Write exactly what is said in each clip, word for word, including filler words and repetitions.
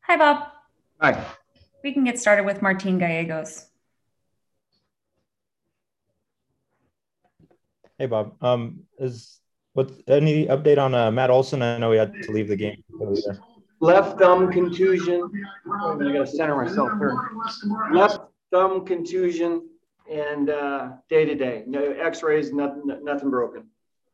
Hi, Bob. Hi. We can get started with Martin Gallegos. Hey Bob, um, is what any update on uh, Matt Olson? I know he had to leave the game earlier. Left thumb contusion. Oh, I gotta center myself here. Left thumb contusion and uh, day to day. No X-rays, nothing, nothing broken.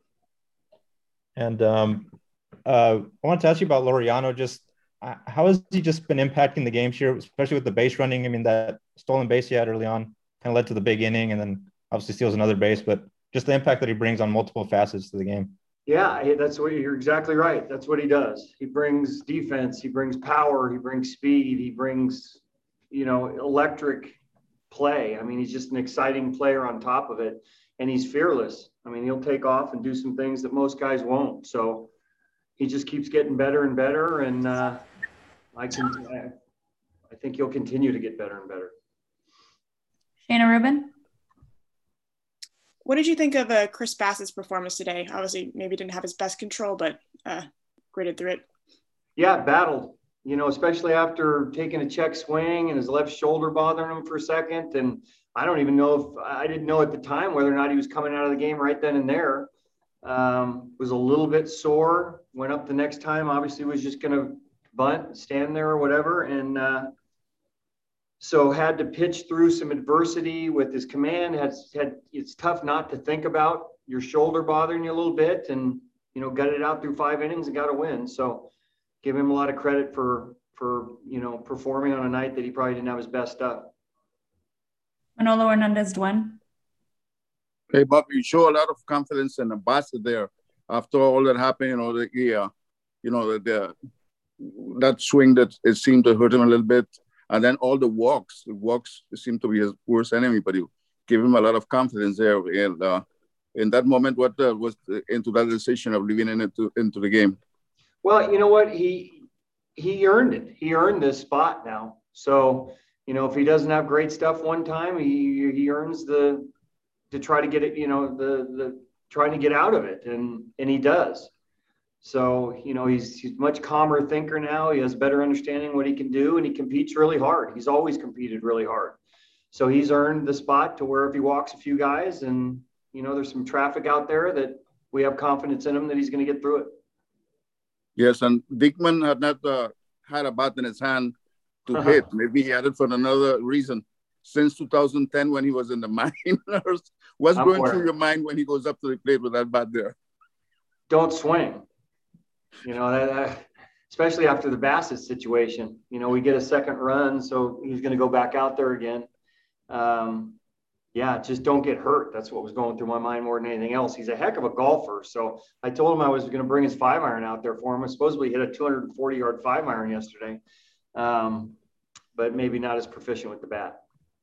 And um, uh, I want to ask you about Laureano. Just uh, how has he just been impacting the games here, especially with the base running? I mean, that stolen base he had early on kind of led to the big inning, and then obviously steals another base. But just the impact that he brings on multiple facets to the game. Yeah, that's what you're exactly right. That's what he does. He brings defense, he brings power, he brings speed, he brings, you know, electric play. I mean, he's just an exciting player on top of it, and he's fearless. I mean, he'll take off and do some things that most guys won't. So he just keeps getting better and better, and uh, I can, I think he'll continue to get better and better. Shana Rubin. What did you think of uh, Chris Bassitt's performance today? Obviously, maybe didn't have his best control, but uh, gritted through it. Yeah, battled, you know, especially after taking a check swing and his left shoulder bothering him for a second. And I don't even know if I didn't know at the time whether or not he was coming out of the game right then and there. Um, was a little bit sore, went up the next time, obviously was just going to bunt, stand there or whatever. And uh, so had to pitch through some adversity with his command. Had, had it's tough not to think about your shoulder bothering you a little bit, and you know, got it out through five innings and got a win. So give him a lot of credit for for you know performing on a night that he probably didn't have his best stuff. Manolo Hernandez Duen. Hey Bob, you show a lot of confidence in the Bassett there after all that happened. You know, the yeah, you know the, the that swing that it seemed to hurt him a little bit. And then all the walks, the walks seem to be his worst enemy, but you give him a lot of confidence there. And uh, in that moment, what uh, was the, into that decision of leaving into into the game? Well, you know what, he he earned it. He earned this spot now. So you know, if he doesn't have great stuff one time, he he earns the to try to get it. You know, the the trying to get out of it, and and he does. So, you know, he's, he's a much calmer thinker now. He has better understanding what he can do, and he competes really hard. He's always competed really hard. So he's earned the spot to where if he walks a few guys and, you know, there's some traffic out there that we have confidence in him that he's going to get through it. Yes, and Dickman had not uh, had a bat in his hand to hit. Maybe he had it for another reason. Since two thousand ten, when he was in the minors, what's I'm going through your mind when he goes up to the plate with that bat there? Don't swing. You know, that, that, especially after the Bassett situation, you know, we get a second run, so he's going to go back out there again. Um, yeah, just don't get hurt. That's what was going through my mind more than anything else. He's a heck of a golfer. So I told him I was going to bring his five iron out there for him. I supposedly hit a two hundred forty yard five iron yesterday, um, but maybe not as proficient with the bat.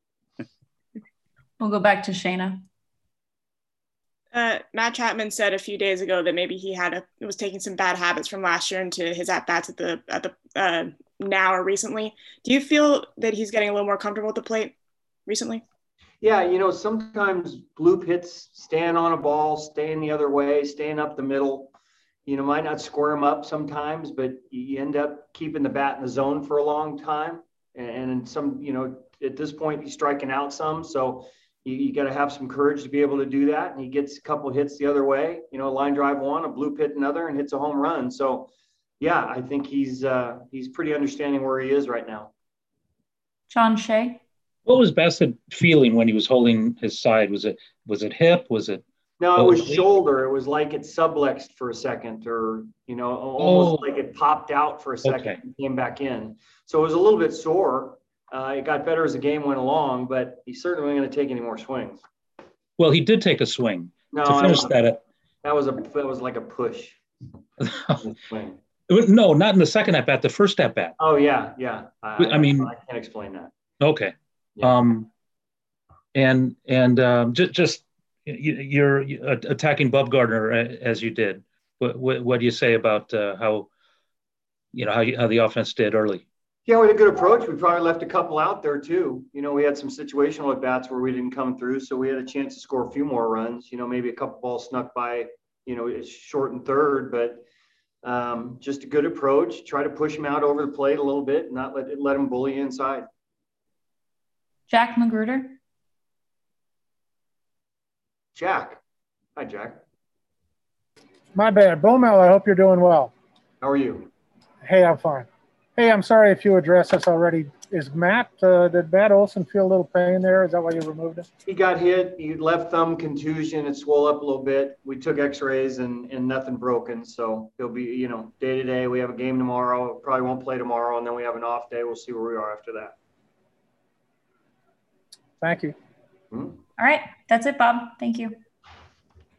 We'll go back to Shana. Uh, Matt Chapman said a few days ago that maybe he had a was taking some bad habits from last year into his at bats at the at the uh, now or recently. Do you feel that he's getting a little more comfortable at the plate recently? Yeah, you know, sometimes bloop hits, staying on a ball, staying the other way, staying up the middle, you know, might not square him up sometimes, but you end up keeping the bat in the zone for a long time. And, and some, you know, at this point, he's striking out some, so. You, you got to have some courage to be able to do that. And he gets a couple hits the other way, you know, a line drive one, a bloop hit another, and hits a home run. So, yeah, I think he's uh, he's pretty understanding where he is right now. John Shea. What was Bassett feeling when he was holding his side? Was it was it hip? Was it? No, it was shoulder. It was like it sublexed for a second, or you know, almost oh. like it popped out for a second okay. and came back in. So it was a little bit sore. Uh, it got better as the game went along, but he's certainly going to take any more swings. Well, he did take a swing no, to finish that. that. That was a that was like a push. swing. No, not in the second at bat. The first at bat. Oh yeah, yeah. I, I mean, I can't explain that. Okay. Yeah. Um, and and um, just just you're attacking Bob Gardner as you did. What what, what do you say about uh, how you know how you, how the offense did early? Yeah, we had a good approach. We probably left a couple out there too. You know, we had some situational at bats where we didn't come through, so we had a chance to score a few more runs. You know, maybe a couple balls snuck by. You know, it's short and third, but Um, just a good approach. Try to push him out over the plate a little bit, not let let him bully you inside. Jack Magruder. Jack. Hi, Jack. My bad. Bomel, I hope you're doing well. How are you? Hey, I'm fine. Hey, I'm sorry if you addressed this already. Is Matt, uh, did Matt Olson feel a little pain there? Is that why you removed him? He got hit. He left thumb contusion. It swelled up a little bit. We took x-rays and, and nothing broken. So he'll be, you know, day to day. We have a game tomorrow. Probably won't play tomorrow. And then we have an off day. We'll see where we are after that. Thank you. Hmm? All right. That's it, Bob. Thank you.